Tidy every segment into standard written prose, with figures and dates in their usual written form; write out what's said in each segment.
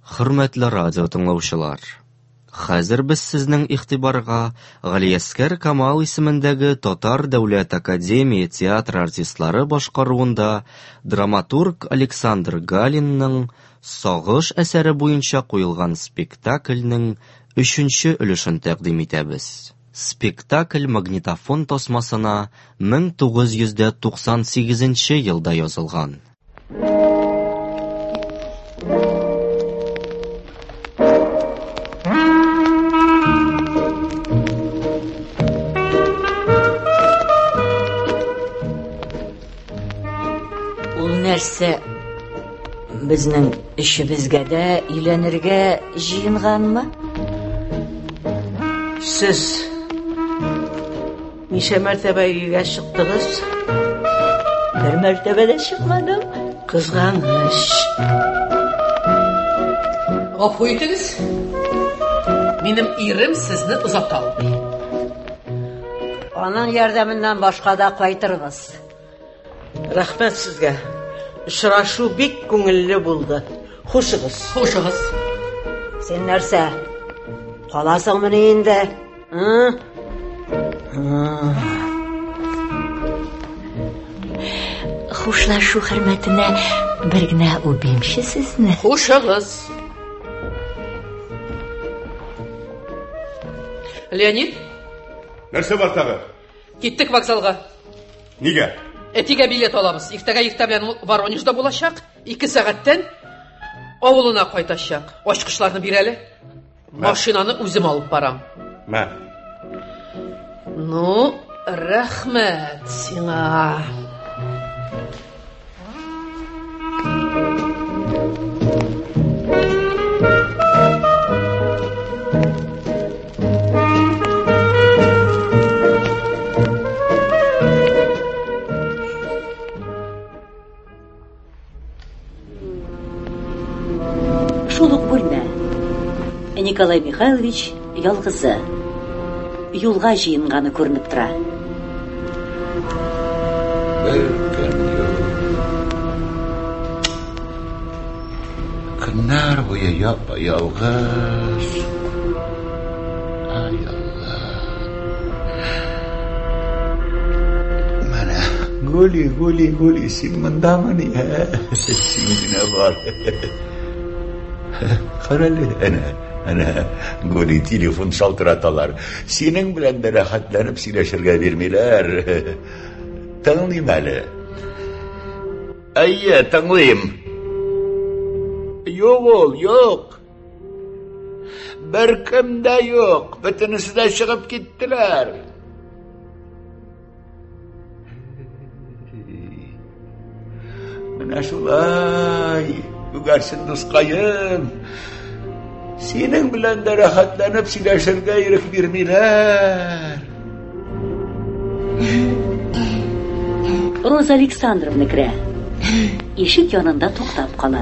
Хөрмәтле радио тыңлаучылар, хәзер без сезнең игътибарга Галиәскәр Камал исемендәге Татар дәүләт академия театр артистлары башкаруында драматург Александр Галинның «Сагыш» әсәре буенча куелган спектакльнең 3нче өлешен тәкъдим итәбез. Спектакль магнитофон тасмасына 1998 елда язылган. Нәрсә безнең эшебезгә дә өйләнергә җыенганмы? Сез ничә мәртәбә өйгә чыктыгыз? Бер мәртәбә дә чыкмадым. Кызганыч. Гафу итегез. Минем ирем сезне озатта алмый. Аның ярдәменнән башка да кайтырбыз. Рәхмәт сезгә. Очрашу бик күңелле булды. Хушыгыз. Хушыгыз. Син нәрсә? Каласыңмы инде? Хушлашу хөрмәтенә бер генә үбимче сезне. Хушыгыз. Леонид? Нәрсә бар тагы? Киттек вокзалга. Нигә? Әтигә билет алабыз. Иртәгә белән Воронежда булачак. 2 сәгатьтән авылына кайтачак. Ачкычларны бир әле. Машинаны үзем алып барам. Мә. Ну, рәхмәт сиңа. Николай Михайлович ялгызы. Юлга җыенганы күренеп тора. Көннәр буе ялгыз. Ай Алла. Менә Гули, син мондамыни? Син генә бар. Карале, Әнә, Гули телефон шалтыраталар. Синең белән дә рәхәтләнеп сөйләшергә бирмиләр. Тыңлыйм әле. Әйе, тыңлыйм. Юк. Беркем дә юк. Бөтенесе дә чыгып киттеләр. Менә шулай. Югарсын дускаем. Синең белән дә рәхәтләнеп сөйләшергә ирек бирмиләр. Роза Александровна керә. Ишек янында туктап кала.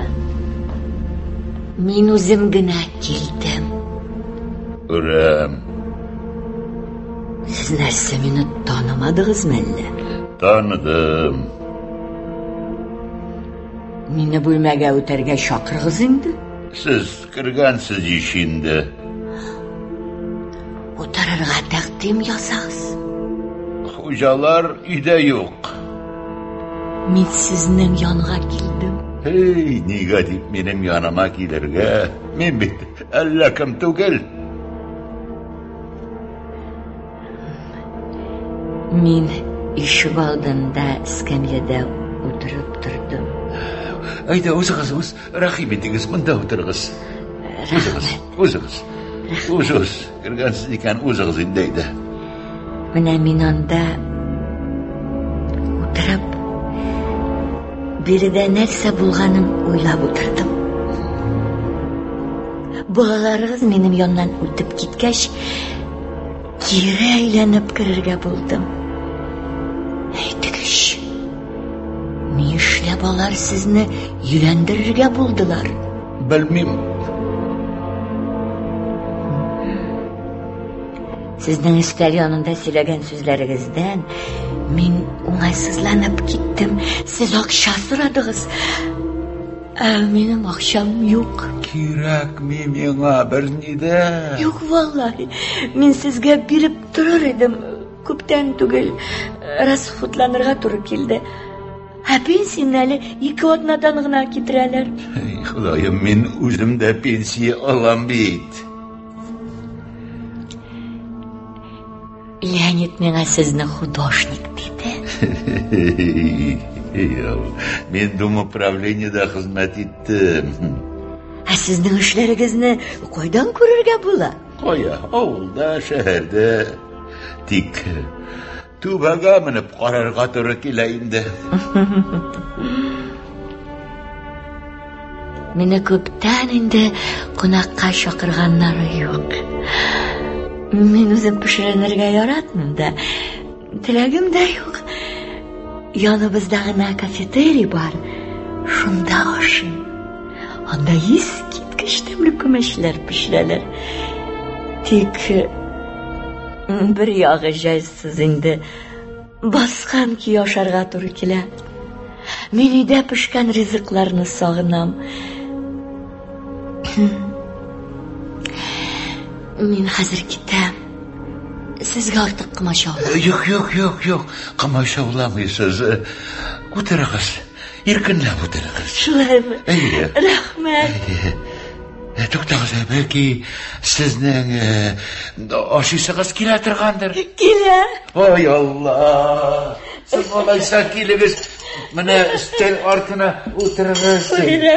Мин үзем генә килдем. Үрәм. Сез нәрсә мине танымадыгызмы әллә? Таныдым. Мине бүлмәгә үтәргә чакырыгыз инде. Сез кергәнсез ишинде. Утырырга тәкъдим ясагыз. Хуҗалар өйдә юк. Мин сезнең янга килдем. Нигә дип минем яныма килергә? Мин бит әллә кем түгел. Мин ишек алдында эскәмиядә утырып тордым. Әйдә, үзегез, рәхим итегез, монда утырыгыз. Үзегез, кергәнсез икән, үзегез инде. Менә мин анда утырып, биредә нәрсә булганын уйлап утырдым. Балаларыгыз минем яннан үтеп киткәч, кире әйләнеп керергә булдым. Әйтегез, ни эшләп алар сезне өйләндерергә булдылар? Белмим. Сезнең өстәл янында сөйләгән сүзләрегездән мин уңайсызланып киттем. Сез акча сорадыгыз. Benim akşam yok. Kerakmi mena bir nida. Yok vallahi. Men sizga berib turar edim. Ko'pdan tugul rasxutlanirga to'g'ri keldi. Pensiyani 2 odnadan g'ina ketiralar. Xudoyim, men o'zimda pensiya olam bit. Leonid menga sizni художник deydi. Men domupravleniyada xizmat etdim. Sizning ishlaringizni qaydan ko'rarga bo'ladi? Qo'ya, ovulda, shaharda. Tik tubaga minib qarorga to'g'ri kelayimda. Meni ko'pdan endi qunaqqa chaqirganlari yo'q. Men o'zim pishirishga yaratmamda. Tilagimda yo'q. Yonimizdagi kafeteriya bor. Shunda oshim. Onda eski temli ko'mashlar pishiralar. Tik bir yog'i jaysiz endi bosqanki yosharga to'g'ri keladi. Men uyda pishgan rizqlarni sog'inam. Men hozir ketam. Sizga ortiq qamashov. Yo'q. Qamashovlamaysiz. O'tirasiz. Erkinlab o'tirasiz. Shulaymi? Rahmat. To'xtag'iz, balki sizning oshingiz kelatirgandir. Kela. Voy Alloh. Siz bo'laysa keligiz. Mana stel ortına o'tirasiz.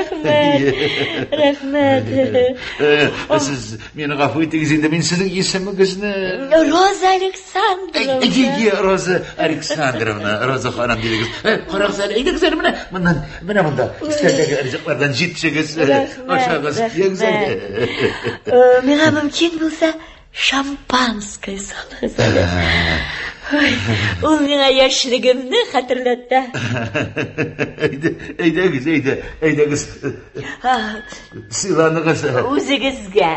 Rahmat. Siz meni g'afur etingiz, endi men sizning ismingizni Roza Aleksandrovna. Roza Aleksandrovna, Roza xonim dedingiz. Qaraqsiz, aytdingiz mana bunda istaldagi rizqlardan jetchigiz. Oshag'iz, yegiz. Menga mumkin bo'lsa shampanskiy solasiz. U menga yoshligimni xatirlatdi. Aydagiz. Sizlarnigiz. O'zingizga.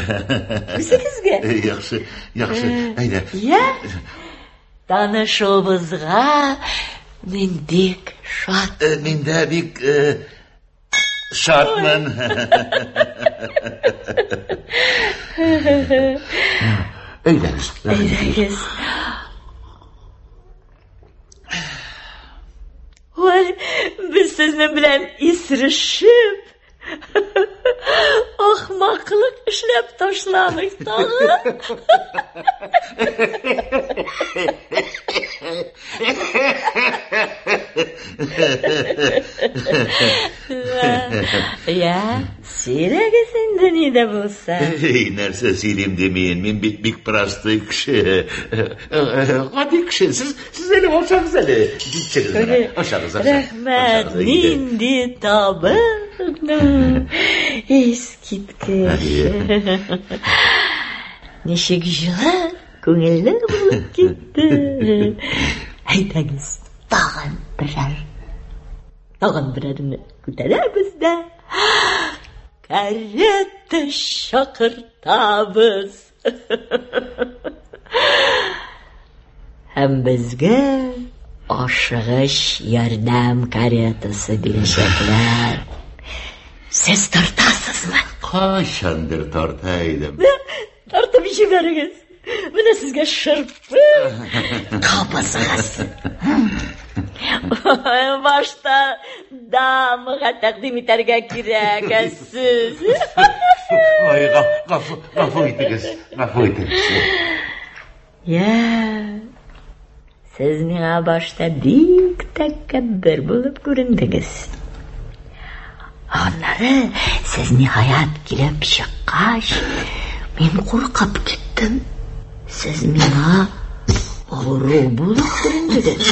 Yaxshi. Ayda. Ya. Tanishuvimizga men bek shod. Menda bek shodman. Aydagiz. Voy, biz sizni bilan isrishib ahmoqlik ishlab tashladik tag'i. Ya, siyraga senda nida bo'lsa. Narsa siyrim demeyin, men bek prostoy kishi. Oddiy kishi, siz ele olsangiz ele. Oshag'iz. Rahmat, nindi tobim. Eskitkish. Neshik yillar ko'ngilli bo'lib ketdi. Aytagiz, tag'in birini ko'taramiz-da. Kareta chaqirtamiz. Ham bizga oshig'ish yordam karetasi berishaklar. Siz tortasizmi? Qachondir tortaydim. Tortib ishinglaringiz. Mana sizga shirpi qopasiz. Boshda damiga taqdim etarga kerak siz. Voy, g'afur etingiz. Ya, siz menga boshda bek takabbur bo'lib ko'rindingiz. Onları siz nihoyat kelib chiqqach, men qo'rqib ketdim. Siz menga g'urur bo'lib ko'rindingiz.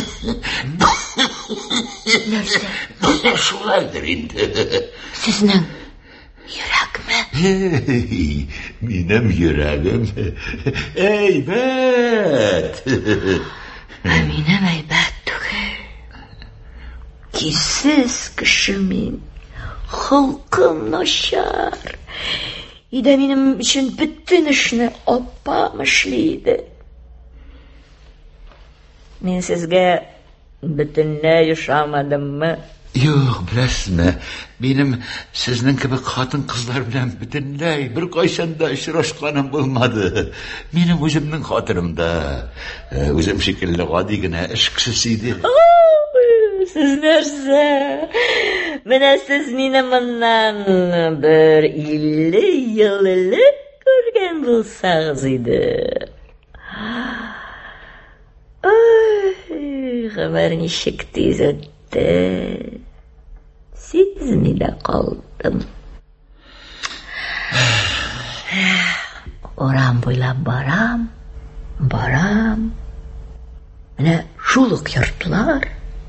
Narsa? Shulardir endi. Sizning yurakmi? Mening yuragim aybat. Mening aybat tug'il. Siz kishimin xulqim noshar. Ida mening uchun butun ishni opam ishlaydi. Men sizga butunlay ishonmadimmi? Yok, bilasizmi, benim sizning kabi xotin qizlar bilan butunlay bir qachonda uchrashganim bo'lmadi. Mening o'zimning xotinimda o'zim shekilli oddiygina ish kishisi edi. Siz narsa? Mana siz meni bundan bir 50 yil ilgari ko'rgan bo'lsangiz edi. Xabar nechik tez o'tdi. Sezmida qoldim. Oram bo'ylab boram. Mana shuluq yurtlar.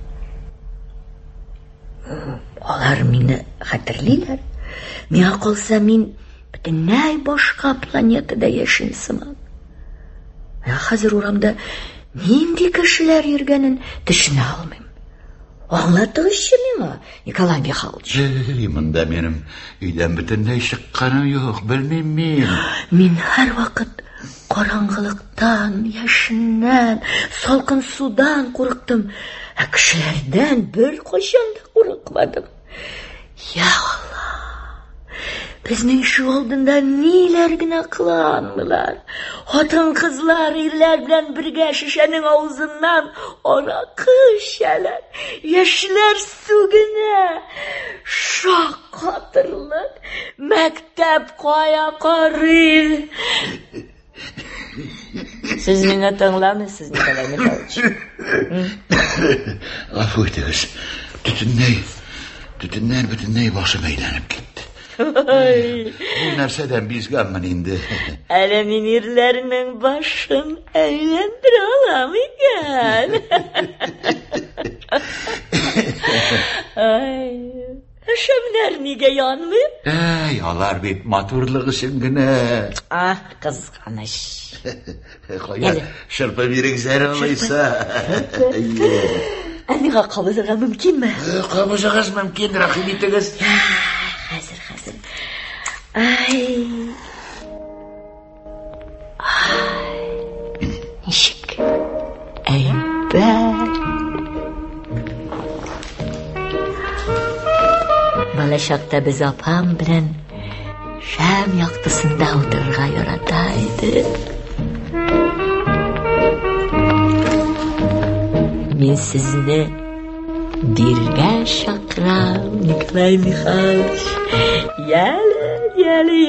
Ular meni xatirlaylar. Menga qolsa men butunlay boshqa planetada yashayman. Men hozir oramda nima kishilar yurganin tushuna olmayman. Anlatыңызшы menga, Nikolay Mixaylovich. Bunda menim uydan butunlay chiqqanim yo'q, bilmayman. Men har vaqt qorong'ilikdan, yashindan, salqin suvdan qo'rqdim. Kishilardan bir qachonda qo'rqmadim. Ya Allah. Bizning shu oldinda nelargina qilganmilar. Xotin qizlar erlar bilan birga shishaning og'zidan aroq ichalar. Yoshlar sugina. Shoh qotirlik. Maktab qoya qorir. Siz meni tinglamisiz, Nikolay Mixaylovich? Afv etingiz. Butunlay boshim aylanib ketdi. Bu narsadan bezganman endi. Hali men erlarning boshini aylantira olaman. Shamlar nega yonmaydi? Yolar bet motorlik ishingina. Qizg'anish. Qo'ya, shirpa bering zaralaysa. Menga qabizga mumkinmi? Qabizga mumkin, rahim etingiz. Hozir. Nishik. Balashaqda biz opam bilan sham yoqtisida o'tirga yorataydi. Men sizni birga chaqiram, Nikolay Mixaylovich. Yali.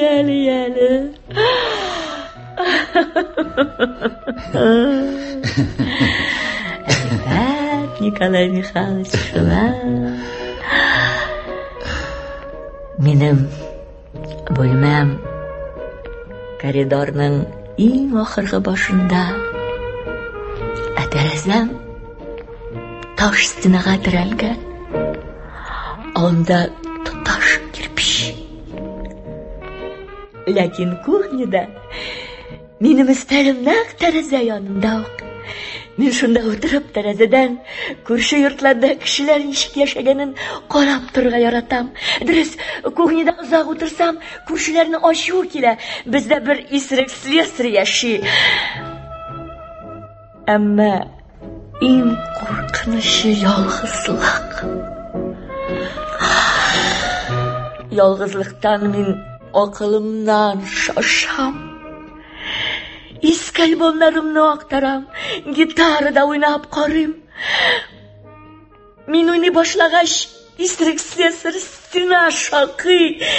Evet, Nikolay Mixaylovich. Menim bo'lmam koridorning eng oxirgi boshida. Derazam tosh stinaga tiralgan. Onda tosh kirpish. Lekin kuxnyada menim istarim naq taraza yonimda. Men shunda o'tirib tarazadan ko'rshi yurtlarda kishilar nishik yashaganin qarab turga yaratam. Durus, kuxnyada uzoq o'tirsam, ko'rshilarni oshiq kela. Bizda bir isrik slesar yashi. Ammo eng qo'rqinchi yolg'izlik. Yolg'izlikdan men aqlimdan shosham. Eski albomlarimni aqtaram, gitarada o'ynab qorim. Men o'ynay boshlagach, isrik slesar stina shoqi.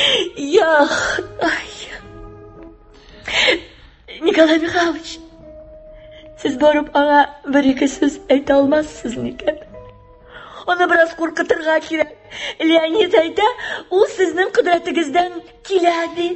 Nikolay Mixaylovich, siz borib ona bir-ikki so'z ayta olmassiz ekan. Ona biroz qo'rqitirga kerak. Leonid ayta, u sizning qudratingizdan keladi.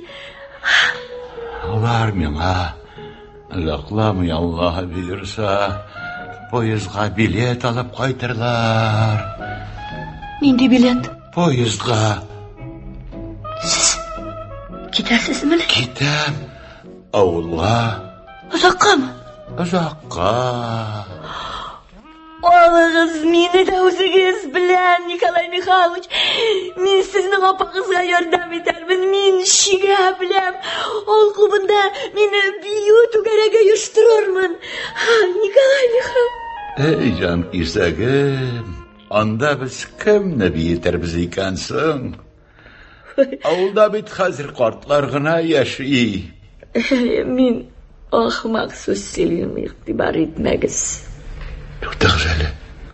Ular menga laqlamay Alloh buyursa, poyezdga bilet olib qaytirlar. Nindi bilet? Poyezdga. Siz ketasizmi? Ketam. Avulga. Uzoqqami? Uzoqqa. Oğlunuz meni de o'zingiz bilan, Nikolay Mixaylovich. Men sizning opangizga yordam etarman. Men shiga bilan ol klubida meni biyu tugaraga yurishtirarman. Nikolay Mixaylovich. Ey jon kesagim. анда біз кімні бейтербіз екенсің? Ауылда бит қазір қартлар ғына яши. Мен ақымақ сөз сөйлем иқтибар етмәгіз. Тоқтақ жәлі.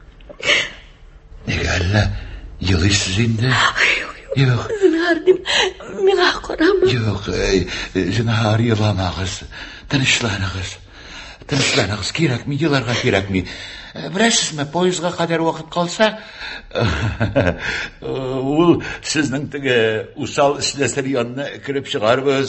Неге әлі елайсыз енді? Yok. Zınardım, mena qoramı? Yok, zınhar yılamağız. Tınışlanağız, kerak mi, yılarga kerak mi? Білесізме, поезға қадар уақыт қалса, ол сіздің тігі усал іслесір янына кіріп шығарбыз.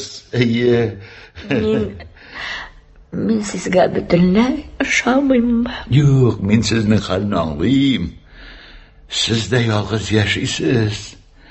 Мен сізге бүтінләй шамайым. Yok, мен сіздің халін аңлайым. Сіз де ялғыз яшайсыз.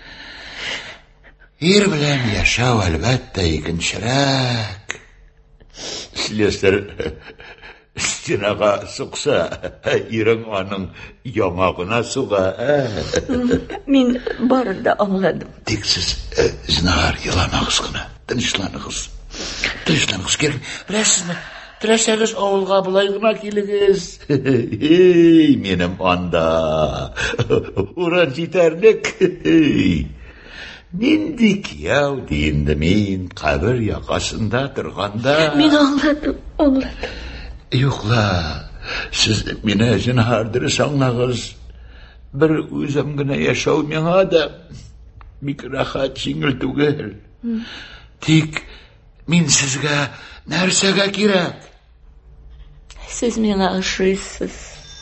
Ир білән яшау әлбәттә икенчерәк. Слесарь стенаға сұқса, ирің аның яңағына сұға. Мен барында аңладым. Тек сіз зінағар еламағыз ғына. Тынышланығыз. Керек. Біләсізме? Тіләсәгіз ауылға бұлай ғына келігіз. Менім анда. Уран жетерлік. Менде кияу дейінді мен қабір яқасында тұрғанда... Мен аңладым. Юқла, сіз мені жинағардыры саңнағыз. Бір өзім ғына яшау мен адам. Мик рахат жеңіл түгел. Тек мен сізге нәрсеге керек? Сіз мені ашыйсыз.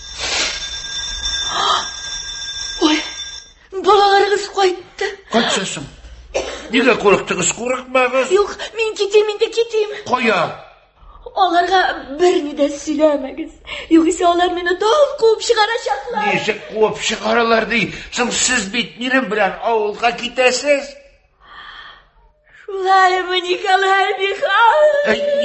Ой, балаларыңыз қайтты. Қайтсасың? Неге қорықтыңыз, қорықмағыз? Жоқ, мен кетейім. Қоя. Оларға бірні де сөйлемеңіз. Yoxsa олар мені дол қуып шығарашақлар. Нешік қуып шығаралар дейсің, сіз бит менің білән ауылға кетесіз? Шулай мı Николай Михайлович?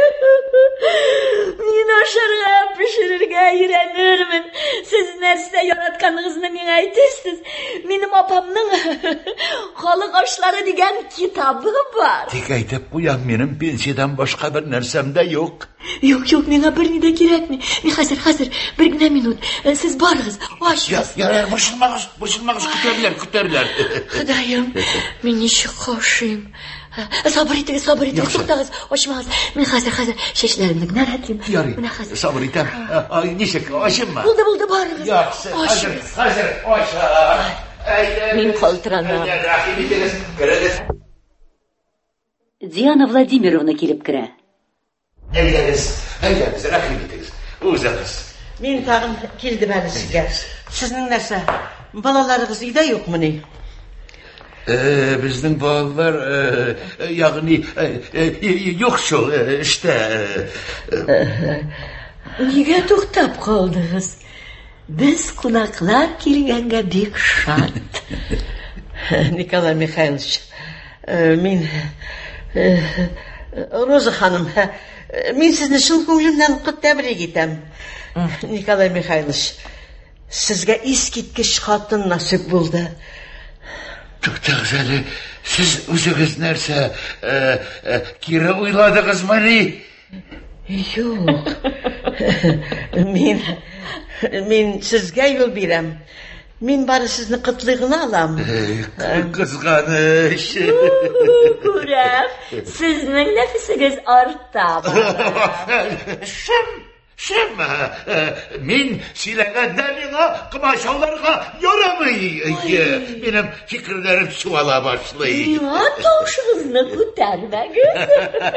Мен ашарға пішірірге үйренірмін. Сіз нәрсе яратқаныңызны мен айтырсыз. Менің апамның халық ашлары деген китабы бар. Тек айтып қоям, менің пенсиядан башқа бір нәрсемде жоқ. Жоқ, меңа бір неде керек ме? Мен қазір, бір гіне минут. Сіз барыңыз, ашыңыз. Бұршылмағыз, күтерлер. Құдайым, мен неше қошым. Сабыр етіңіз, тоқтағыз, ашымағыз. Мен қазір шешілерімді нәрәтейім. Яры, сабыр етем. Нешек, ашым ма? Болды, барыңыз. Қазір, аша. Мен қолтыранам. Диана Владимировна келіп кірі. Әйдәңіз, рахим етіңіз. Өзіңіз. Мен тағын келдім әлі сізге. Сіздің нәрсе, балаларыңыз үйде жоқ мұны? Біздің балалар, яғни, жоқ шол, іште. Неге тоқтап қалдыңыз? Біз қонақлар келгенге бек шат. Николай Михайлович, мен... Роза ханым, мен сізні шын көңілімнен құттабірек етем. Николай Михайлович, сізге ескеткіш қатын насып болды. Тоқтақ жәлі, сіз өзіңіз нәрсе кері ойладыңыз мani? Жоқ. Мен сізге ел берем. Мен бары сізні қытлығына алам. Қызғаныш. Көрем, сіздің нәфісіңіз артта бар. Шым, мен сөйлегенде мені қымашауларға ярамай. Менің фикірлерім суала башлай. Таушыңызны көтермәгіз.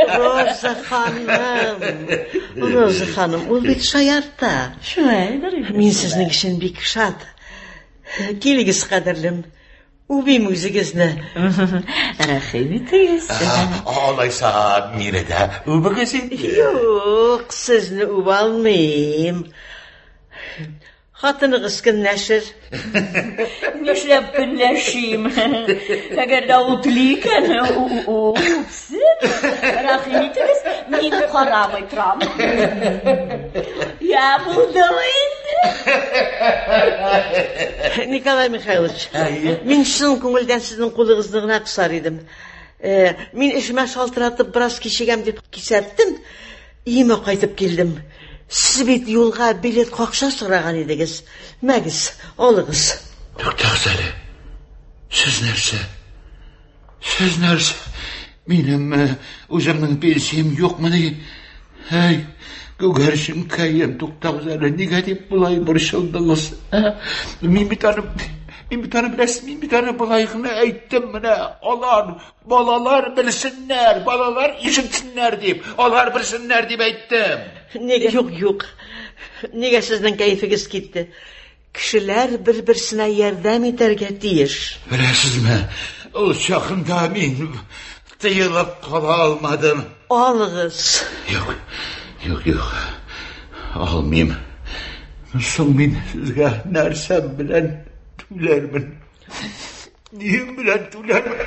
Роза ханым, ол бет шаяртта. Мен сіздің ішін бек шат. Келігіз қадірлім. Убим өзігізні. Рахим етіңіз. Олайса, мені де убігізін. Жоқ, сізні ұб алмайым. Қатынығыз кіннәшір. Нешлеп кіннәшім. Әгер да ұтликен, ұпсın. Рахим етіңіз, мен қарамай тұрам. Я бұлдым Николай Михайлович, мен шын көңілден сіздің қолығыздығына қысар едім. Мен ішіме шалтыратып, біраз кешегем деп кесәттім, иіме қайтып келдім. Siz bit yolga bilet қақша сұраған едіңіз. Мәгіз, олығыз. Тоқтағыз әлі. Siz нәрсе? Benim özümün pensiyem yok mu ne? Hey, gögerşim kayem Toktağız әлі. Nega dep bulay barışıldınız? Men bir tane bulayğını ayttım mine. Balalar bilsinler, balalar işitsinler deyip, olar bilsinler deyip ayttım. Nega? Yok. Nega sizden keyfiniz gitti? Kişiler bir-birsine yardım ederge deyir. Bilesizmi? O çakında men tıyılıp kala almadım. Alığız. Yok. Almayayım. Son men sizge nersem bilen tülermin. Neyim bilen tülermin.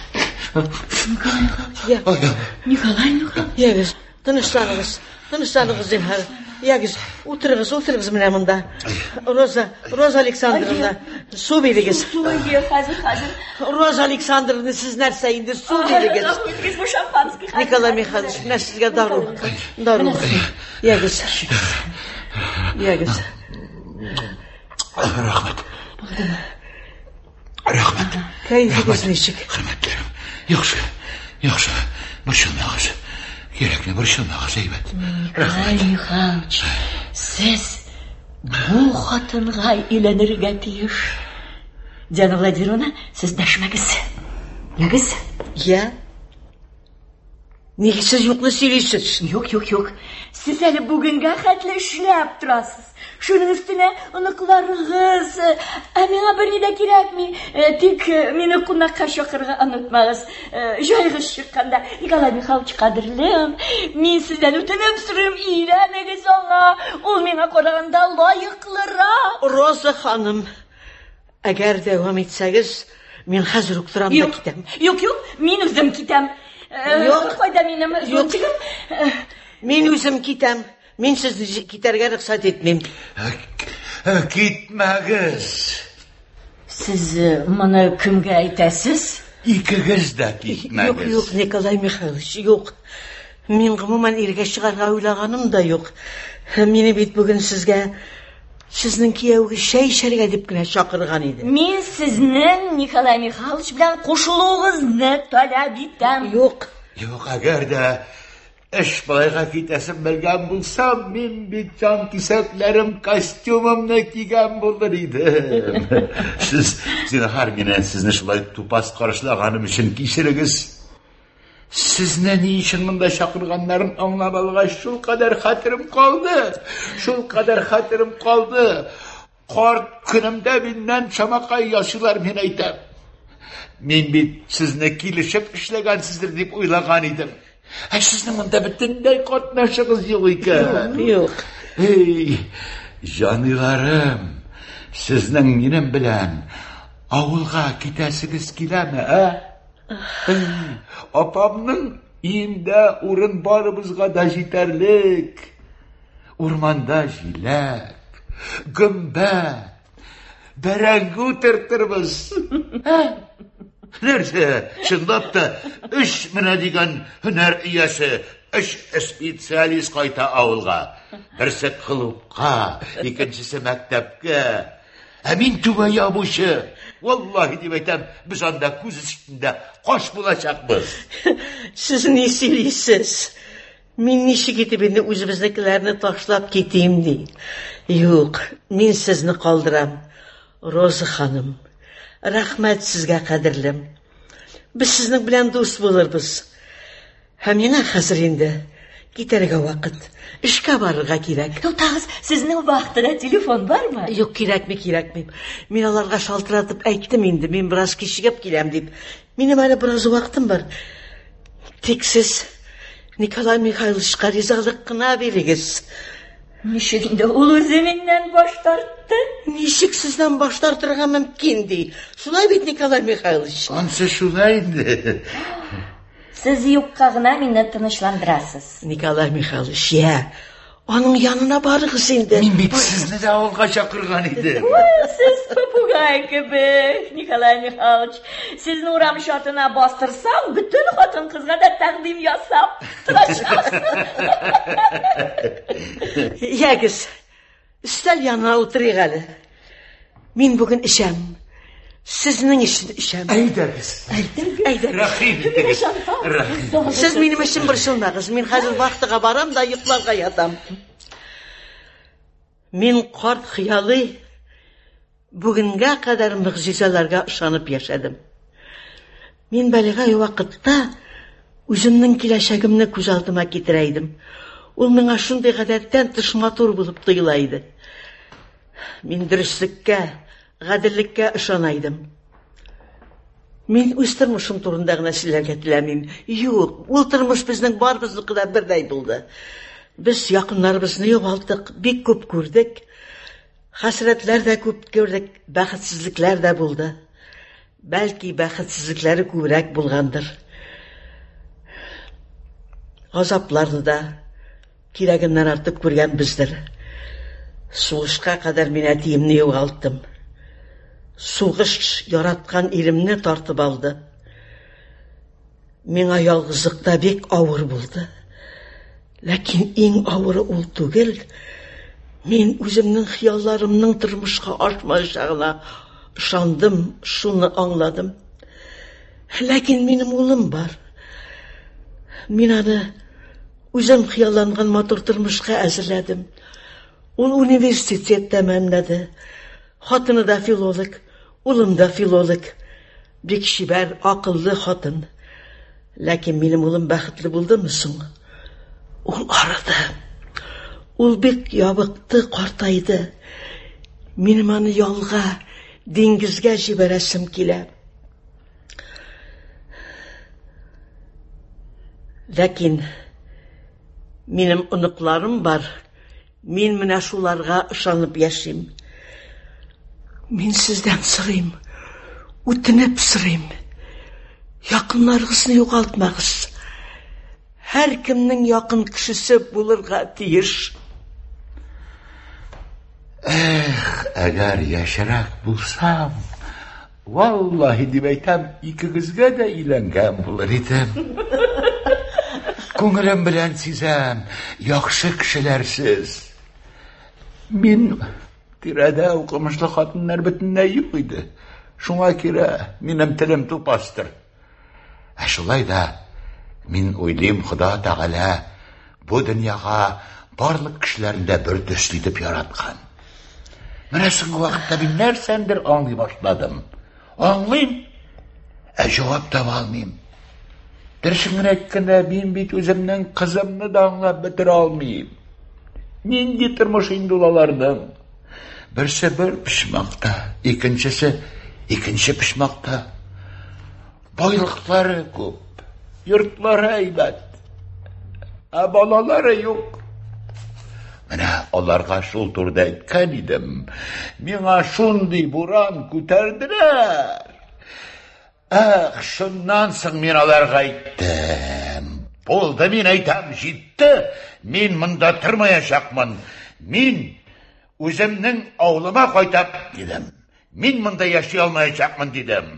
Nikolay. Yağız, tınışsanığız zemhar. Yağız, oturğız mine mında. Roza Aleksandrovna, su verigiz. Su veriyor, hazır. Roza Aleksandrovna, siz nerse indir, su verigiz. Biz bu şampanski hazır. Nikolay Mikhailovich, ne sizge daru. Yağız. Rahmet. Keyfiniz neçik? Hürmetlerim. Yaxşı. Barışılmağız. Gerekli barışılmağız, eybet. Nikolay Mikhailovich, siz bu xatınğa ilenirge tiyir. Diana Vladimirovna, siz daşmagız. Yağız? Ya? Nege siz yokla söyleysiz? Yok. Siz hele bugünge xatla işlep durasız. Şunun üstüne ınıklarınız, amina bir de kirekmi, tek meni kunakka şakırga anıtmağız. Jayğız çıkkanda, Nikolay Mikhailovich qadırlım, men sizden ötünüp sürüm iyilemegi soňa, ol mena koraganda layıklıra. Roza hanım, eğer devam etseniz, men hazır ukturamda kitem. Yok, men özüm kitem. Koyda menim özüm çıkım. Men özüm kitem. Men sizni kiterge ruxsat etmem. Gitmegiz. Siz bana kimge aytasiz? İkigiz de gitmegiz. Yok, Nikolay Mikhailovich, yok. Men umuman erge çıgarga oylaganym da yok. Meni bit bugün sizge sizning kuyovga shay sharga deb gina chaqirgan edim. Men sizning Nikolay Mikhailovich bilan qo'shuluğingizni talab etam. Yok, agar da ish boyga ketasin bilgan bo'lsam, men bitjon kesaklerim, kostyumimni kiygan bo'lar edim. Siz har meni sizni shulay to'pas qarashlaganim uchun kechirigiz. Sizni ne için bunda chaqirganlarim anglab olgach, shul qadar xatirim qoldi. Qort kunimda mendan chamaqay yoshlar men aytam. Men bit sizni kelishib ishlagansizdir deb o'ylagan edim. Sizni bunda butunlay qatnashig'iz yo'q ekan. Yo'q. Hey, jonilarim, sizning menim bilan avulga ketasiz kelami, ha? Opamning uyida o'rin borimizga da yetarlik. O'rmonda jilak, gumbat, barangi o'tirtirmiz. Nersa, shundab da ish minadigan hunar egasi, ish spetsialist qayta avulga. Birsi klubga, ikkinchisi maktabga. Amin tugaya bo'shi. Vallahi deb aytam, biz anda ko'z ustida qosh bo'lacaqmiz. Siz ne söyleysiz? Men nishik etib endi o'zimiznikilarni tashlab ketayim deyim. Yo'q, men sizni qoldiram. Roza xonim, rahmat sizga qadrlim. Biz sizning bilan do'st bo'lamiz. Meni hozir endi ketarga vaqt. İşga barırga kerak. To'xtag'iz, sizning vaqtida telefon bormi? Yo'q, kerakmi. Men ularga shaltiratib aytdim endi, men biroz kechigib kelam deb. Mening hali biroz vaqtim bor. Tek siz Nikolay Mikhailovichga rizolik qilib berigiz. Nishigda ul o'zi mendan bosh tortdi. Nishik sizdan bosh tortirga mumkin dey. Shulay bit Nikolay Mikhailovich. Qancha shulaydi. Siz yo'qqagina meni tinchlantirasiz. Nikolay Mikhailovich, ya. Onun yanına barıgız endi. Men bit sizni de avulga chaqirgan edim. Siz popugay gibi, Nikolay Mikhailovich. Sizni uram shotini bostirsam, bütün xotin qizga da taqdim yasab turasiz. Ягыз, üstel yanına oturayıq әлі. Мен бүгін ішем. Sizning ishim. Aydagiz. Rahim edingiz. Siz benim işim burşulmağız. Men hazır vaqtiga baram da yuqlarga yatam. Men qort xiyali bugunga qadar mu'jizalarga ishonib yashadim. Men baliga vaqtda o'zimning kelajagimni ko'z oldiga keltiraydim. Ул миңа шундый гадәттән тыш матур булып тоелайды. Мен дөреслеккә, гаделлеккә ышанайдым. Мен үз тормышым турында гына сөйләргә теләмим. Юк, ул тормыш безнең барыбызныкы да бердәй булды. Без якыннарыбызны югалттык, бик күп күрдек. Хәсрәтләр дә күп күрдек, бәхетсезлекләр дә булды. Бәлки бәхетсезлекләре күбрәк булгандыр. Газапларны да кирәгеннән артып күргән бездер. Сугышка кадәр мин әтиемне югалттым. Сугыш яраткан иремне тартып алды. Миңа ялгызлыкта бик авыр булды. Ләкин иң авыры ул түгел. Мин үземнең хыялларымның тормышка ашмаячагына ышандым, шуны аңладым. Ләкин минем улым бар. Мин аны үзем хыялланган матур тормышка әзерләдем. Ул университет тәмамлады. Хатыны да филолог, улым да филолог. Бик шибәр, акыллы хатын. Ләкин минем улым бәхетле булдымы соң? Ул арыды. Ул бик ябыкты, картайды. Минем аны ялга, диңгезгә җибәрәсем килә. Ләкин минем оныкларым бар. Мин менә шуларга ышанып яшим. Мин сездән сорыйм, үтенеп сорыйм. Якыннарыгызны югалтмагыз. Һәр кемнең якын кешесе булырга тиеш. Әгәр яшәрәк булсам, валлаһи дип әйтәм, икегезгә дә өйләнгән булыр идем. Күңелем белән сизәм, яхшы кешеләрсез. Мин тирәдә укымышлы хатыннар бөтенләй юк иде. Шуңа күрә минем телем тупастыр. Ә шулай да мин уйлыйм, Хода Тәгалә бу дөньяга барлык кешеләрне дә бер төсле итеп яраткан. Менә соңгы вакытта мин нәрсәндер аңлый башладым. Аңлыйм, ә җавап таба алмыйм. Дөресен әйткәндә, мин бит үземнең кызымны да аңлап бетерә алмыйм. Нинди тормыш инде аларның? Берсе бер пишмакта, икенчесе икенче пишмакта. Байлыклары күп, йортлары әйбәт, ә балалары юк. Менә аларга шул турыда әйткән идем. Миңа шундый буран күтәрделәр. Шуннан соң мин аларга әйттем. Булды, мин әйтәм, җитте. Мин монда тормаячакмын. Мин үземнең авылыма кайтап дидем. Мин монда яши алмаячакмын дидем.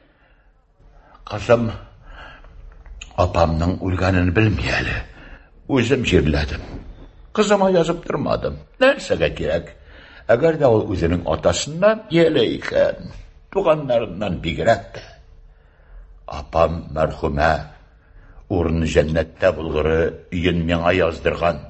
Кызым апамның үлгәнен белми әле. Үзем җирләдем. Кызыма язып тормадым. Нәрсәгә кирәк? Әгәр дә ул үзенең атасыннан яле икән, туганнарыннан бигрәк тә. Апам мәрхүмә урын җәннәттә булгыры өен миңа яздырган.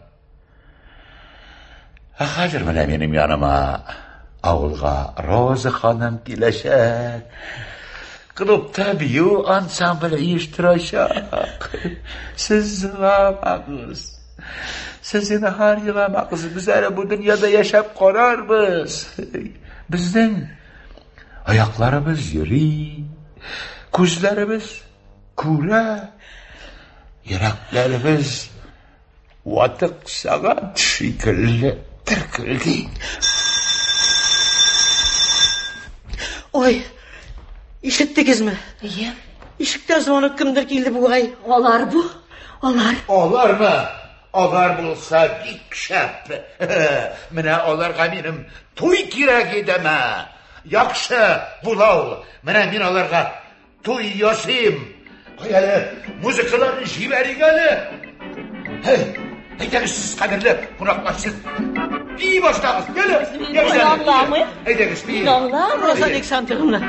Хәзер менә минем яныма авылга Роза ханым киләчәк. Клубта бию ансамбль оештырачак. Сез зыламагыз. Сез инде һәр еламагыз. Без әле бу дөньяда яшәп карарбыз. Безнең аякларыбыз йөри, күзләребез күрә, йөрәкләребез ватык сагат шикелле теркелди. Ой, ишеттегезме? Иә. Ишектә звонок кемдер килде бугай. Алар бу. Алармы? Алар булса бик шәп. Менә аларга минем туй кирәк идеме? Яхшы булау. Менә мин аларга туй ясыйм. Кая әле музыкаларны җибәрик әле. Әйдәгез сіз қадірлі қонақлар сіз. Бей баштағыз, келі. Аңламы? Әйдәгіз, бей. Аңламы? Роза Александровна.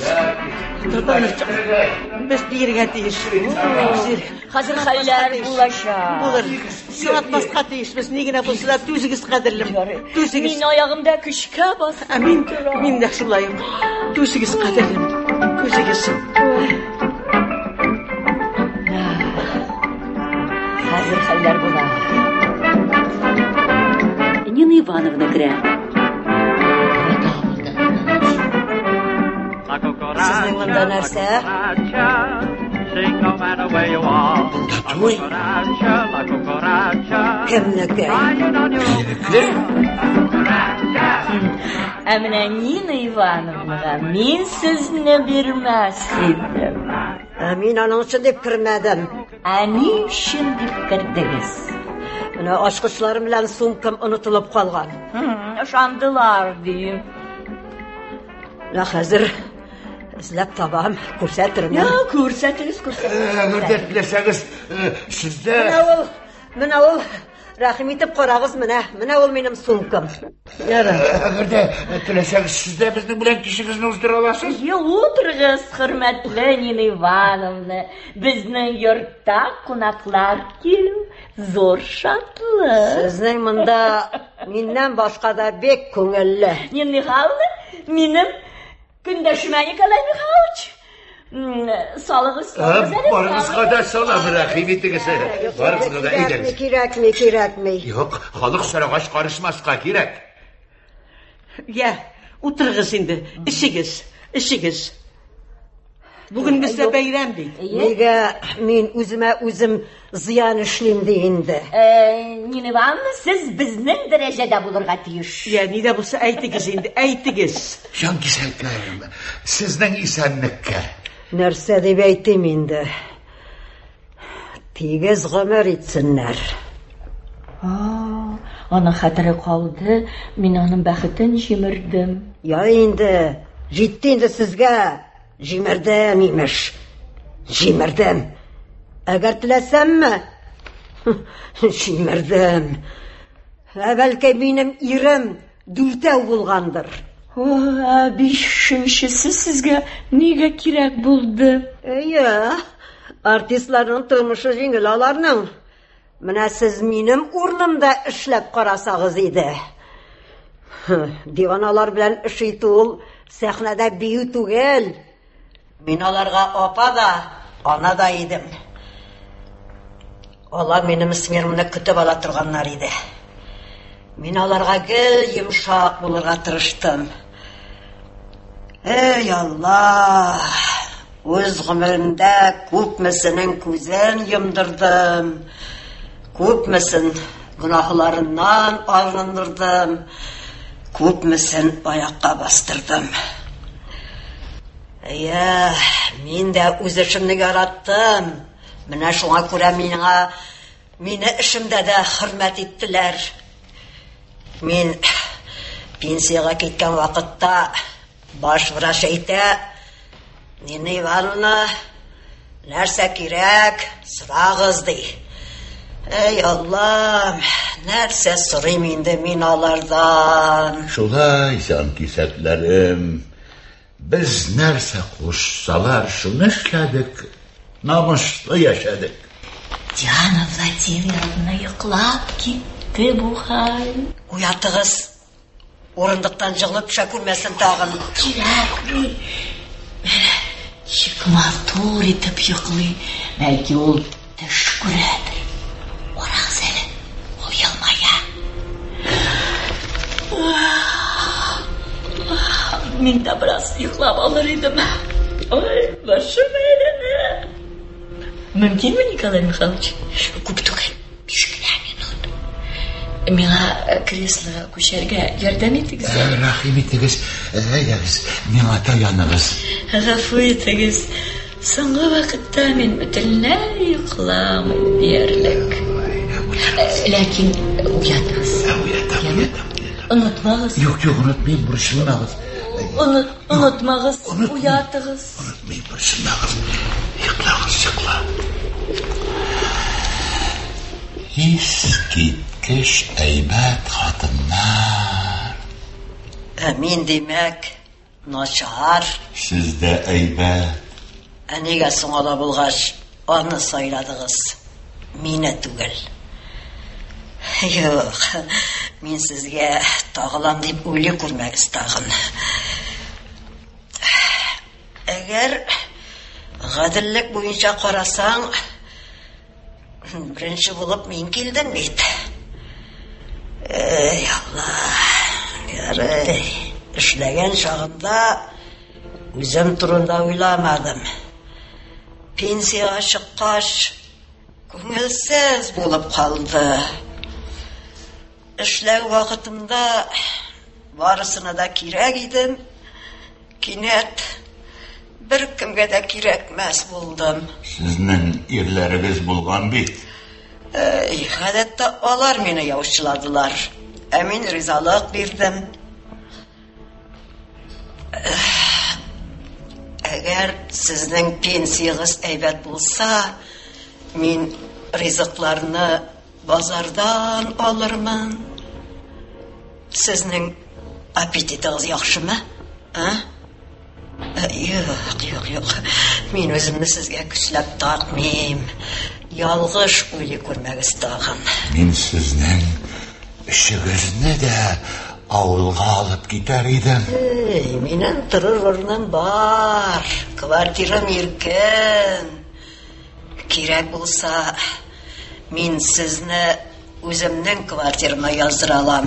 Biz bir yerге тиеш. Хәзер хәлләр булачак. Булыр. Син атмаска тиеш. Без нигенә булса түзегез кадерлем. Түзегез. Мин аягымда көчкә бас. Мин дә шулай ук. Түзегез кадерлем. Түзегез. Хәзер хәлләр була. Нина Ивановна керә. Сезнең монда нәрсә? Туй. Кемнеке? Ә менә Нина Ивановнаға мин сезне бирмәс идем. Мин аның өчен дип кермәдем. Ә ни өчен дип кердегез? Менә ачкычларым белән сумкам онытылып калган. Ышандылар дим. Менә хәзер эзләп табам, күрсәтермен. Күрсәтегез. Гөрдәт беләсәгез, сездә... Менә ул, рәхим итеп карагыз менә. Менә ул минем сумкам. Гөрдә теләсәгез, сездә безнең белән кишегезне уздыра аласыз? Утырыгыз, хөрмәтле Нина Ивановна. Безнең йортта кунаклар килү зур шатлык. Сезнең монда миннән башка да бек күңелле. Нина Михайловна, минем көндәшемә Николай Михайлович. Салыгыз. Барыгызга да салам, рәхим итегез. Барыгызга да әйдәгез. Кирәкми. Юк, халык сорагач карышмаска кирәк. Я, утырыгыз инде. Ишегез. Бүген бездә бәйрәм бит. Нигә мин үземә үзем зыян эшлим ди инде. Нина Ивановна, сез безнең дәрәҗәдә булырга тиеш. Я, ни дә булса әйтегез инде, әйтегез. Җан кисәкләрем, сезнең исәнлеккә. Нәрсә дип әйтим инде? Тигез гомер итсеннәр. Аның хәтере калды, мин аның бәхетен җимердем. Я инде, җитте инде сезгә. Җимердем, имеш. Җимердем. Әгәр теләсәмме? Җимердем. Бәлки минем ирем 4 булгандыр. Бишенчесе сезгә нигә кирәк булды? Артистларның тормышы җиңел аларның. Менә сез минем урынымда эшләп карасагыз иде. Диваналар белән эш итү ул сәхнәдә бию түгел. Мин аларга апа да, ана да идем. Алар минем смертымны көтеп ала торганнар иде. Мин аларга гел йомшак булырга тырыштым. Алла! Үз гомеремдә күпмесенең күзен йомдырдым. Күпмесен гөнаһларыннан арындырдым. Күпмесен аякка бастырдым. Мин дә үз эшемне яраттым. Менә шуңа күрә мине эшемдә дә хөрмәт иттеләр. Мин пенсияга киткән вакытта баш врач әйтә: Нина Ивановна, нәрсә кирәк, сорагыз ди. Аллам, нәрсә сорыйм инде мин алардан? Шулай, җан кисәкләрем. Biz нәрсә кушсалар, шуны эшләдек. Намышлы яшәдек. Диана Владимировна йоклап китте бу хәл. Уятыгыз. Урындыктан җыгылып төшә күрмәсен тагын. Кирәкми. Матур итеп йоклый. Бәлки ул төш күрәдер. Арагыз әле. Ул елмая. Мин дә бераз йоклап алыр идем. Башым әйләнә. Мөмкинме, Николай Михайлович? Күп түгел. 5 минут. Миңа креслоға күчәргә ярдәм итегез. Рәхим итегез. Әйдәгез, миңа таяныгыз. Гафу итегез. Соңгы вакытта мин бөтенләй йокламыйм диярлек. Ләкин уятыгыз. Онытмагыз. Юк, онытмыйм, бурычымагыз. Онытмагыз, уятыгыз. Онытмыйм, бурычымагыз. Йоклагыз, йокла. Искиткеч әйбәт хатыннар. Мин димәк, начар. Сездә әйбәт. Нигә соң ала булгач, аны сайладыгыз? Мине түгел. Юк, мин сезгә тагылам дип уйлый күрмәгез тагын. Әгәр гаделлек буенча карасаң, беренче булып мин килдем бит. Эй, Аллах. Ярый. Эшләгән чагымда үзем турында уйламадым. Пенсияга чыккач, күңелсез булып калды. Эшләү вакытымда барысына да кирәк идем. Кинәт бер кемгә дә кирәкмәс булдым. Сезнең ирләрегез булган бит. Гадәттә алар мине яучыладылар. Мин ризалык бирдем. Әгәр сезнең пенсиягыз әйбәт булса, мин ризыкларны базардан алырмын. Сезнең аппетитыгыз яхшымы? Юк. Мин үземне сезгә көчләп тартмыйм. Ялгыш уйлый күрмәгез тагын. Мин сезнең эшегезне дә авылга алып китәр идем. Минем торыр урыным бар. Квартирам иркен. Кирәк булса, мин сезне үземнең квартирама яздыра алам.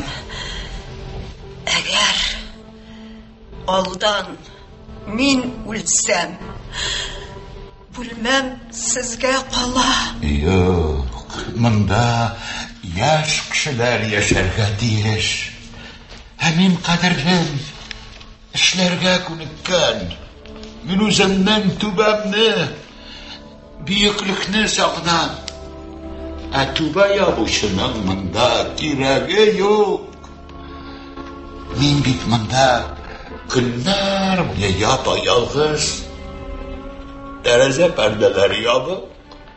Әгәр алдан мин үлсәм, бүлмәм сезгә кала. Юк, монда яшь кешеләр яшәргә тиеш. Мин кадерлем, эшләргә күнеккән. Мин үземнең түбәмне, биеклекне сагынам. Түбә ябучының монда кирәге юк. Мин бит монда көннәр буе япа-ялгыз. Тәрәзә пәрдәләре ябык.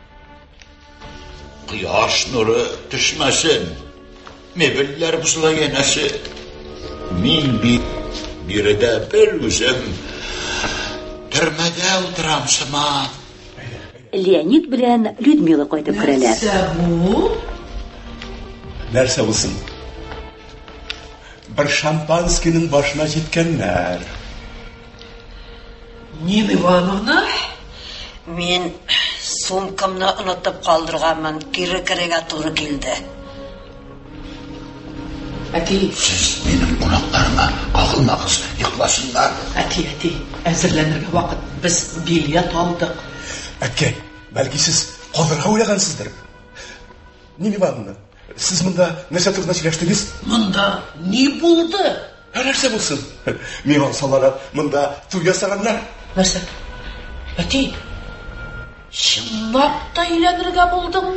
Кояш нуры төшмәсен. Мебельләр бозыла янәсе. Мин бит биредә бер үзем төрмәдә утырам сыман. Леонид белән Людмила кайтып керәләр. Нәрсә булсын? Бер шампанскийның башына җиткәннәр. Нина Ивановна? Мин сумкамны онытып калдырганмын. Кире керергә туры килде. Әти. Сез минем кунакларыма кагылмагыз, йокласыннар. Әти, әзерләнергә вакыт. Без билет алдык. Әткәй, бәлки сез калырга уйлагансыздыр. Нина Ивановна, сез монда нәрсә турында сөйләштегез? Монда ни булды? Нәрсә булсын? Миңа саллар монда туй ясаганнар. Нәрсә? Әти, чынлап та өйләнергә булдың?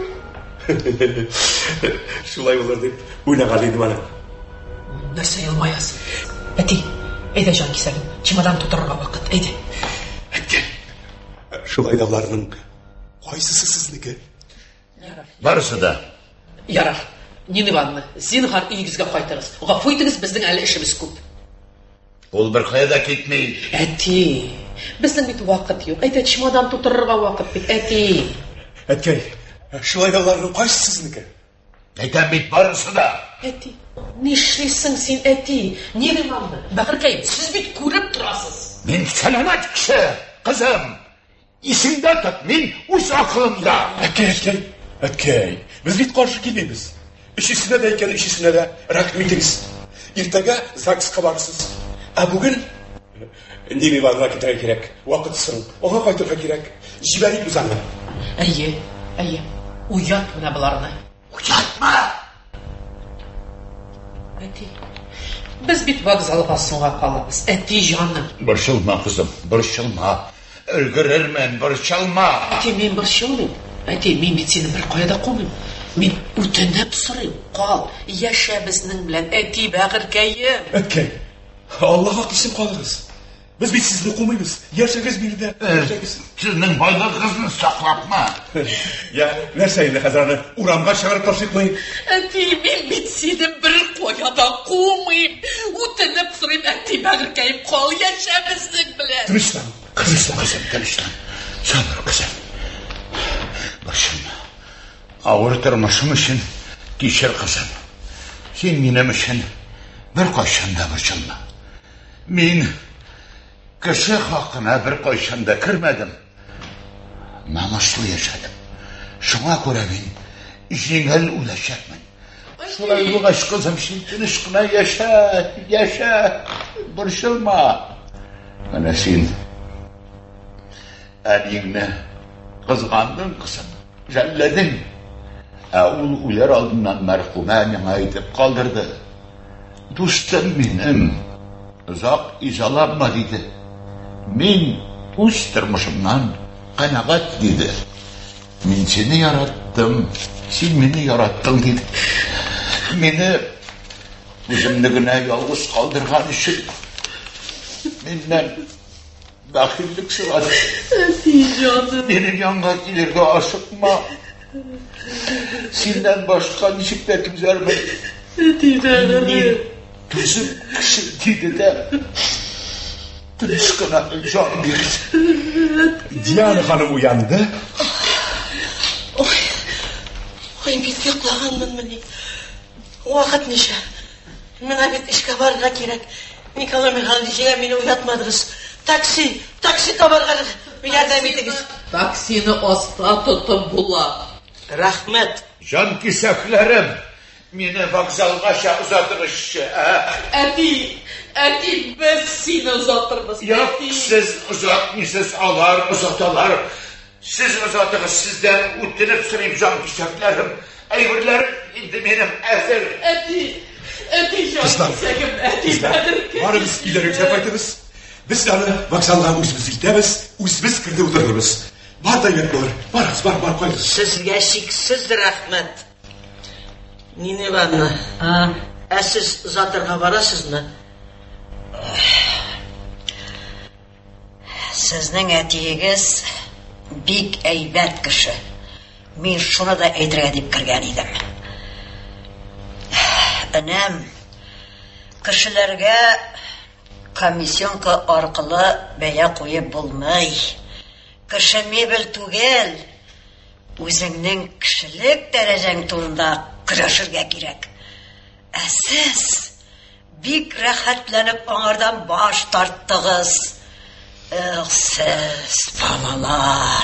Шулай булыр дип уйлаган идем аны. Нәрсә елмаясың? Әти, әйдә җан кисәгем, чемодан тутырырга вакыт, әйдә. Әткәй, шулай да буларның кайсысы сезнеке? Барысы да. Ярар, Нина Ивановна, зинһар өйегезгә кайтырыз. Гафу итегез, безнең әле эшебез күп. Ул бер кайда китмей. Әти, безнең бит вакыт юк. Әйдә, чемодан тутырырга вакыт бит, әти. Әткәй, шулай да буларның кайсысы сезнеке? Әйтәм бит барысы да. Әти, нишлисең син, әти? Нина Ивановна, бәгыркәй, сез бит күреп торасыз. Мин сәламәт кеше, кызым. Исеңдә тот, мин үз акылымда. Әткәй, без бит каршы килмибез. Өчесенә дә икән, өчесенә дә рәхим итегез. Иртәгә ЗАГСка барырсыз. Бүген Нина Ивановна китәргә кирәк. Вакыт соң, аңа кайтырга кирәк. Җибәрик без аны. Әйе. Уят менә буларны. Уятма. Әти, без бит вокзалга соңга калабыз. Әти җаным. Борчылма, кызым, борчылма. Өлгерермен, борчылма. Әти, мин борчылмыйм. Әти, мин бит сине бер кайда куймыйм. Мин үтенеп сорыйм. Кал, яшә безнең белән, әти, бәгыркәем. Әткәй, Аллаһка кисеп калыгыз. Biz sizni kılmayız. Yaşarız bir de. Sizning boyligingizni saqlapma. Ya, nerse endi hazırını uramga çağırıp taşıtmayın. Әти, мен битсидім бір қояда қумайым. Өтініп сұрайым, әти бәгіркейіп қол яшамыздың білен. Tınışlan. Kızım, Tınışlan. Sabır kızım. Başım. Ağır tırmışım için geçer kızım. Sen benim için bir koşanda başımda. Ben kişi hakkına bir koşanda kirmedim. Namuslu yaşadım. Şuna göre ben jengil ulaşacakman. Şulay ulaş kızım, sen tinchgina yaşa. Burşilma. Mana sen Әнеңні қызғандың қысым, жәлләдің. Әуіл ұлар алдынан мәрхума мен айтып қалдырды. Достым менім, ұзақ изаланма дейді. Мен өз тұрмышымнан қанағат дейді. Мен сені яраттым, сен мені яраттың дейді. Мені өзімдігіне ялғыз қалдырған үшін менен bakillik sıradı. Canım. Benim yanına ileride aşıkma. Senden başka nişikler kimser mi? Dilerim. Tuzum kışıltıydı da. Tınışkına can verir. Diana Hanım uyandı. Oy, ben yoklağanmın mı ne? Vakit neşe. Bana bir işe varına gerek. Nikola Mihailovич'e beni uyatmadınız. Taksi kabarga yardım ediniz. Taksini asla tutup bula. Rahmet. Can kisaklarım. Meni vokzalga uzatırız. Әти, biz seni uzatırız. Yok, siz uzatmışsınız, uzatalar. Siz uzatınız, sizden üttünüp süreyim can kisaklarım. Eyvürlerim indi benim ezer. Әти, can kisakim, әti Bedir. Varımız ileri yapaytınız. Biz de vaksalgan uzimiz gidemiz, uzimiz kırdı uydururuz. Var da yemek olur. Var koyarız. Sizge şiksiz rahmet. Nine vanna. Siz zatırga varasız mı? Sizning etiyigiz bik eybat kishi. Men shuni da aytray deb kirgan edim. Anam kishilarga komissionka orqali baya qo'yib bo'lmay. Kishi mebel tugel. O'zingning kishilik darajang to'g'rida kurashirga kerak. Siz bik rahatlanib onlardan bosh tortdingiz. Siz balalar.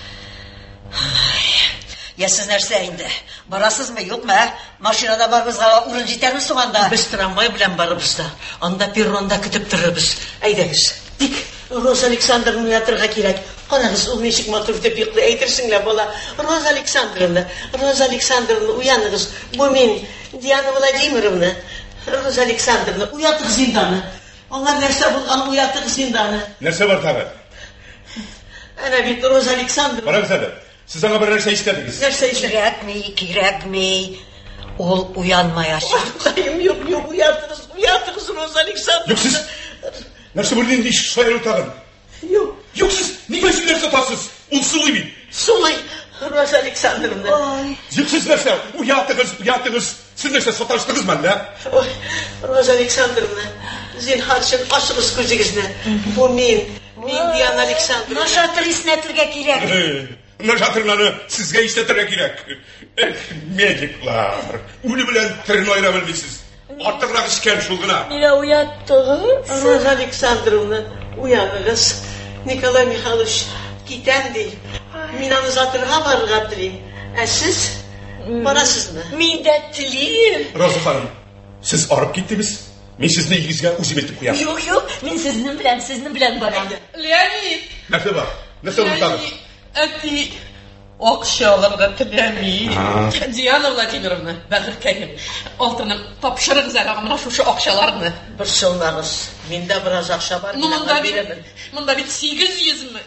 Ya siz nerse indi? Barasız mı yok mu? Maşinada barımızga urun jeter mi soğanda? Biz tramvay bilen barımızda. Anda perronda kütüp dururuz. Aydanız. Dik, Rosa Alexander'ın uyatırga kerak. Qanaqız o meşik motor deb yiqli aytirsinlar bola. Rosa Alexander'ni uyanırız. Bu men Diana Vladimirovna. Rosa Alexander'ni uyatıq zindani. Onlar nerse bulgan uyatıq zindani. Nerse var tabi? Ana bit Rosa Alexander. Bana kısadı. Siz bana bir nerse istediniz. Nerse istediniz? Kerakmi. Ol uyanmayacak. Yok uyatırız Rosa Alexander. Yok siz. Nerse burada indi iş soyarı utağın. Yok siz. Niye siz nerse tasız? Ulsulu mi? Sulay. Rosa Alexander'ın. Yok siz nerse. Uyatınız. Siz nerse sataştınız ben de. Rosa Alexander'ın. Zinharçın aşırız gözünüzle. Bu men Diana Alexander. Naşatır isnetilge kerak. Naşatırlarını sizge işletirge kerak. Mediklar. Ulu bilen tirini ayırabilmişsiniz. Artıqrak işken şulguna. Nire uyattınız? Rosa Alexander'ını uyanırız. Nikola Mihailovich giden değil. Minanı zatırga varırga dileyim. Siz barasız mı? Men de tileyim. Rosa Hanım, siz arıp gittiniz. Men sizni ilgizga o'zim etib qo'yaman. Yok, men sizning bilan boraman. Leonid. Narsa bor? Narsa unutadi? Әти, оқшаларға тілемей. Диана Владимировна, бәғіркәйім. Алтыным, тапшырыңыз әр ағымына шушы оқшаларыны. Bir sılmağız. Mende biraz akşa var. Мұнда бит 800 mi?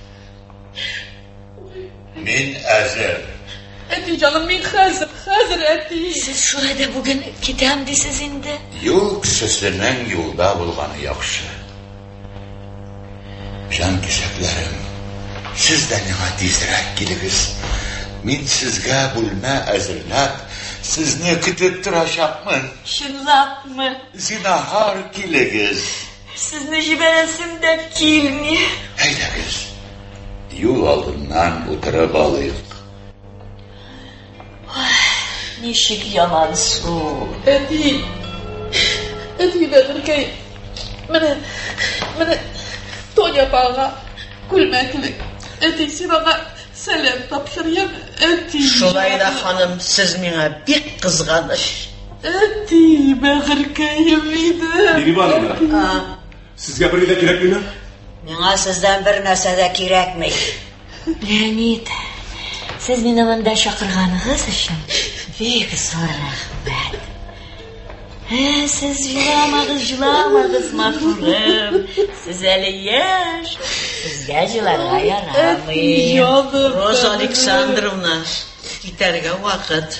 Men azir. Әти, canım, men hazır әти. Siz şurada bugün gitem deysiz indi. Yol kişisinin yolda bulganı yaxşı. Жан кешәкләрем, сез дә миңа тизрәк килегез. Мин сезгә бүлмә әзерләп, сезне көтеп торачакмын. Чынлапмы? Зинһар килегез. Сезне җибәрәсем дә килми. Әйдәгез, юл алдыннан утырып алыйк. Ничек яман су. Әти бәдеркәй, менә Тоня апага күлмәклек. Әти, син аңа сәлам тапшырып, әти. Шулай да, ханым, сез миңа бик кызганыч. Әти, бәгыркәем минем. Нирибановна, сезгә бер дә кирәкмиме? Миңа сездән бер нәрсә дә кирәкми. Леонид, сез мине монда чакырганыгыз өчен бик зур рәхмәт. Сез җыламагыз, Мафурым. Сез әле яшь. Сезгә җыларга ярамый. Роза Александровна, китәргә вакыт.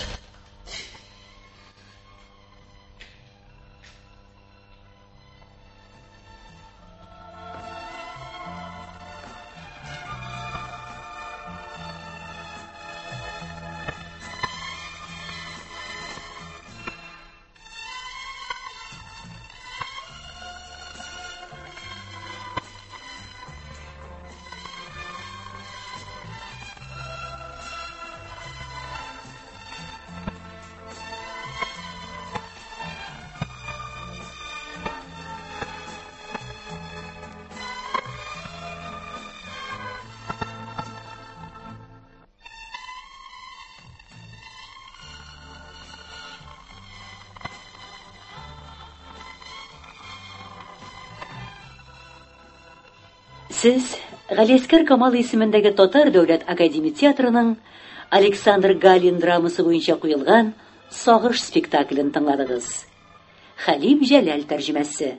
Сез Галиәскәр Камал исемендәге Татар дәүләт академия театрының Александр Галин драмасы буенча куелган Сагыш спектаклен тыңладыгыз. Хәлим Җәләл тәрҗемәсе.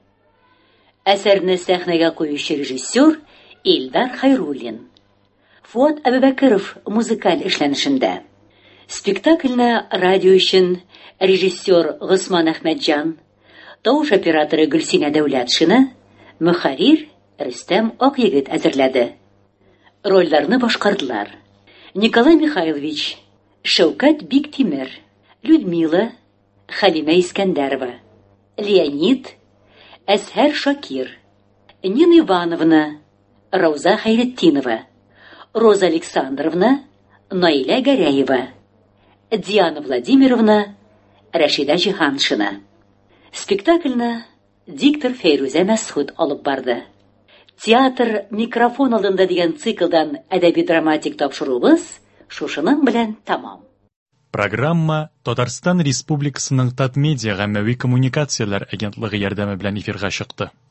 Әсәрне сәхнәгә куючы режиссер Илдар Хайруллин. Фуат Әбүбәкеров музыкаль эшләнешендә. Спектакльне радио өчен режиссер Госман Әхмәтҗан, тавыш операторы Гөлсинә Дәүләтшина, мөхәррир Рөстәм Акъегет әзерләде. Рольләрне башкардылар: Николай Михайлович, Шәүкәт Биктимер, Людмила, Хәлимә Искәндәрова, Леонид, Әсһәр Шакир, Нина Ивановна, Рауза Хайретдинова, Роза Александровна, Наилә Гәрәева, Диана Владимировна, Рәшидә Җиһаншина. Спектакльне диктор Фәйрүзә Мәсхүд алып барды. Театр микрофон алдында дигән циклдан әдәби-драматик тапшыруыбыз шушының белән тамам. Программа Татарстан Республикасының Татмедиа гаммәви коммуникацияләр агентлыгы ярдәме белән эфирга чыкты.